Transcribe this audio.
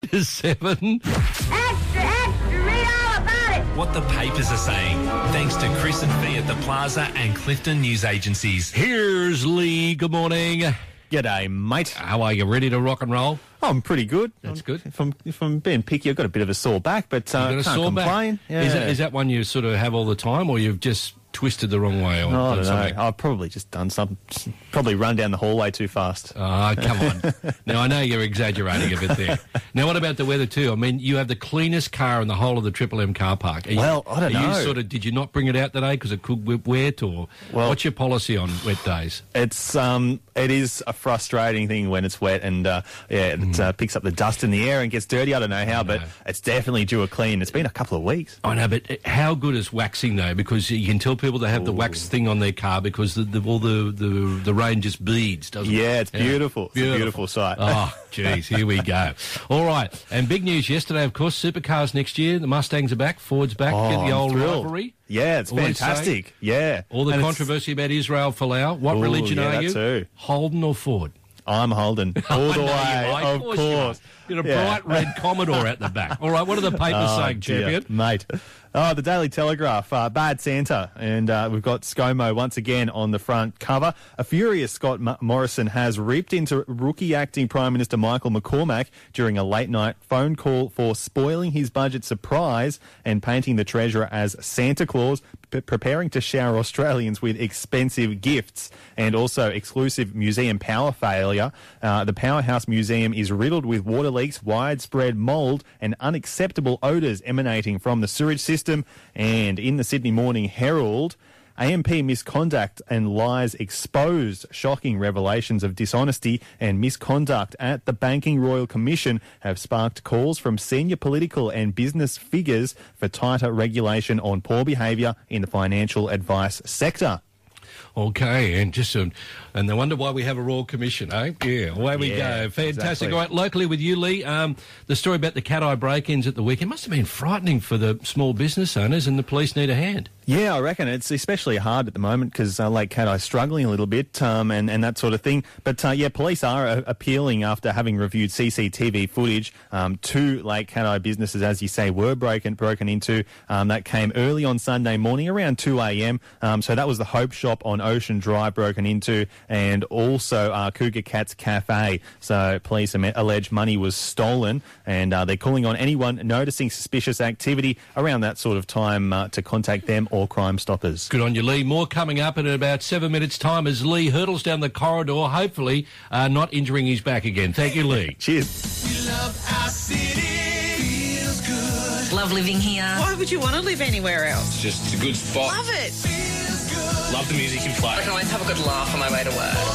to 7. Extra, extra, read all about it. What the papers are saying, thanks to Chris and Fee at the Plaza and Clifton News Agencies. Here's Lee. Good morning. G'day, mate. How are you? Ready to rock and roll? Oh, I'm pretty good. That's good. If I'm being picky, I've got a bit of a sore back, but can't complain. Yeah. Is that one you sort of have all the time, or you've just twisted the wrong way? Or I don't know. I've probably just done something. Probably run down the hallway too fast. Oh, come on. Now, I know you're exaggerating a bit there. Now, what about the weather too? I mean, you have the cleanest car in the whole of the Triple M car park. I don't know. Did you not bring it out today because it could be wet, or what's your policy on wet days? It is a frustrating thing when it's wet and it picks up the dust in the air and gets dirty. I don't know how, but it's definitely due a clean. It's been a couple of weeks. I know, but how good is waxing though? Because you can tell people they have the wax thing on their car because all the rain just beads, doesn't it? Yeah, it's beautiful. It's a beautiful sight. Oh, geez, here we go. All right, and big news yesterday, of course, supercars next year. The Mustangs are back, Ford's back, get the old rivalry. Yeah, it's fantastic. Yeah. All the controversy about Israel Folau. What religion are you? Too. Holden or Ford? I'm Holden. All the way, of course. You're a bright red Commodore at the back. All right, what are the papers saying, champion? Mate. Oh, the Daily Telegraph, Bad Santa, and we've got ScoMo once again on the front cover. A furious Scott Morrison has ripped into rookie acting Prime Minister Michael McCormack during a late-night phone call for spoiling his budget surprise and painting the Treasurer as Santa Claus, preparing to shower Australians with expensive gifts, and also exclusive museum power failure. The Powerhouse Museum is riddled with water leaks, widespread mould and unacceptable odours emanating from the sewage system. And in the Sydney Morning Herald, AMP misconduct and lies exposed. Shocking revelations of dishonesty and misconduct at the Banking Royal Commission have sparked calls from senior political and business figures for tighter regulation on poor behaviour in the financial advice sector. Okay, and they wonder why we have a Royal Commission, eh? Yeah, away we go. Fantastic. Exactly. All right, locally with you, Lee, the story about the cat-eye break-ins at the weekend must have been frightening for the small business owners, and the police need a hand. Yeah, I reckon it's especially hard at the moment because Lake Cat Eye's struggling a little bit and that sort of thing. But, police are appealing after having reviewed CCTV footage. 2 Lake Cat Eye businesses, as you say, were broken into. That came early on Sunday morning, around 2 a.m. So that was the Hope Shop on Ocean Drive broken into, and also Cougar Cat's Cafe. So police allege money was stolen, and they're calling on anyone noticing suspicious activity around that sort of time to contact them or Crime Stoppers. Good on you, Lee. More coming up in about 7 minutes' time as Lee hurdles down the corridor, hopefully not injuring his back again. Thank you, Lee. Cheers. We love our city. Feels good. Love living here. Why would you want to live anywhere else? It's a good spot. Love it. Feels good. Love the music you play. I can always have a good laugh on my way to work.